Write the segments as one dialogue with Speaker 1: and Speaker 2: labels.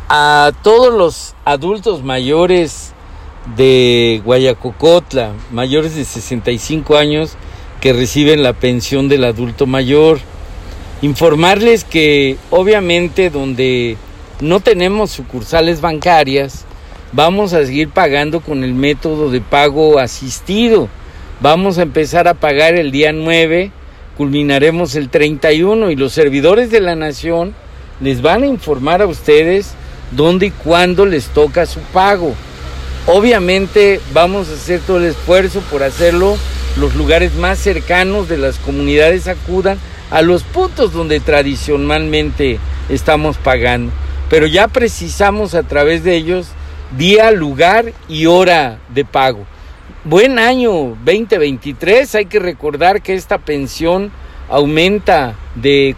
Speaker 1: A todos los adultos mayores de Guayacocotla, mayores de 65 años, que reciben la pensión del adulto mayor, informarles que obviamente donde no tenemos sucursales bancarias, vamos a seguir pagando con el método de pago asistido. Vamos a empezar a pagar el día 9, culminaremos el 31 y los servidores de la nación les van a informar a ustedes dónde y cuándo les toca su pago. Obviamente vamos a hacer todo el esfuerzo por hacerlo los lugares más cercanos de las comunidades acudan a los puntos donde tradicionalmente estamos pagando. Pero ya precisamos a través de ellos día, lugar y hora de pago. Buen año 2023, hay que recordar que esta pensión aumenta de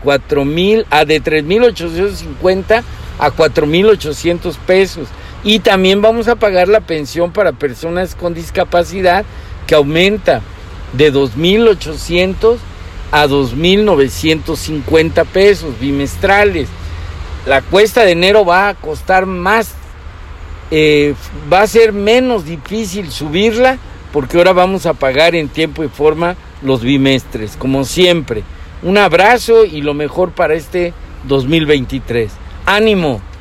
Speaker 1: 3,850 a 4,800 pesos. Y también vamos a pagar la pensión para personas con discapacidad, que aumenta de 2,800 a 2,950 pesos bimestrales. La cuesta de enero va a costar más, va a ser menos difícil subirla, porque ahora vamos a pagar en tiempo y forma los bimestres, como siempre. Un abrazo y lo mejor para este 2023. ¡Ánimo!